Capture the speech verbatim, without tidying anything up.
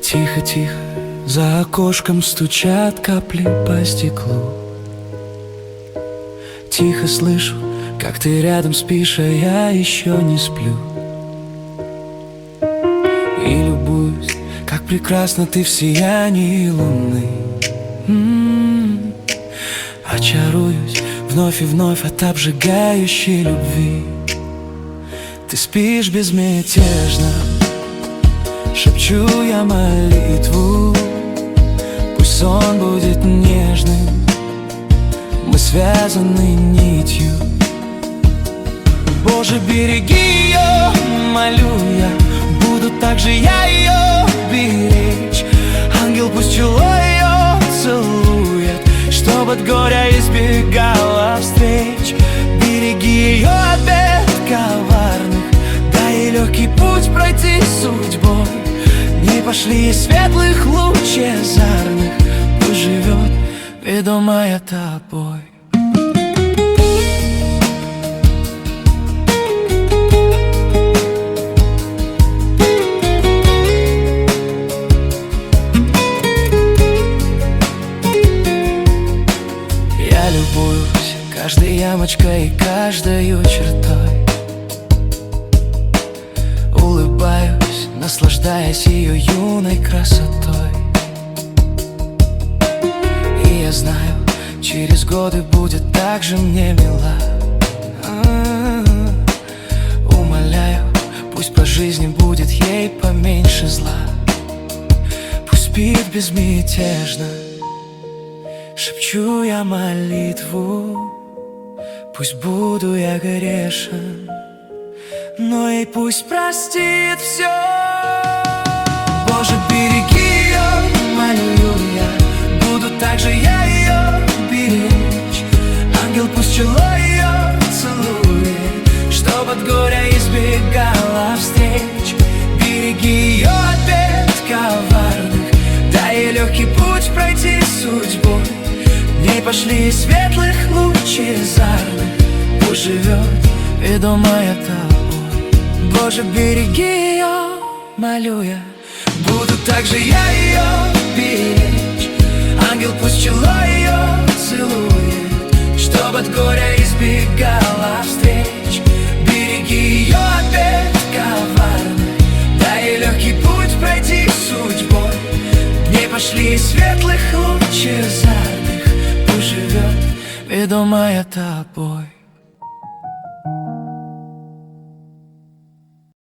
Тихо-тихо, за окошком стучат капли по стеклу. Тихо слышу, как ты рядом спишь, а я еще не сплю. И любуюсь, как прекрасно ты в сиянии луны. М-м-м. Очаруюсь вновь и вновь от обжигающей любви. Ты спишь безмятежно, шепчу я молитву. Пусть сон будет нежным, мы связаны нитью. Боже, береги ее, молю я, буду так же я ее беречь. Ангел пусть чело ее целует, чтоб от горя избегала встреч. Береги ее от бед коварных, дай ей легкий путь пройти судьбой. Не пошли ей светлых лучезарных, пусть живет, ведомая тобой. Я любуюсь каждой ямочкой и каждою чертой. Улыбаюсь, наслаждаясь ее юной красотой. И я знаю, через годы будет так же мне мила. А-а-а. Умоляю, пусть по жизни будет ей поменьше зла. Пусть спит безмятежно, шепчу я молитву. Пусть буду я грешен, но и пусть простит все. Боже, береги ее, молю я, буду так же я ее беречь. Ангел пусть чело ее целует, чтоб от горя избегала встреч. Береги ее от бед коварных, дай ей легкий путь пройти судьбой. Не пошли светлых лучезарных, пусть живет, ведомая тобой. Боже, береги ее, молю я, буду так же я ее беречь. Ангел пусть чело ее целует, чтоб от горя избегала встреч. Береги ее от бед коварных, дай ей легкий путь пройти судьбой. Не пошли светлых лучезарных, пусть живет, ведомая тобой.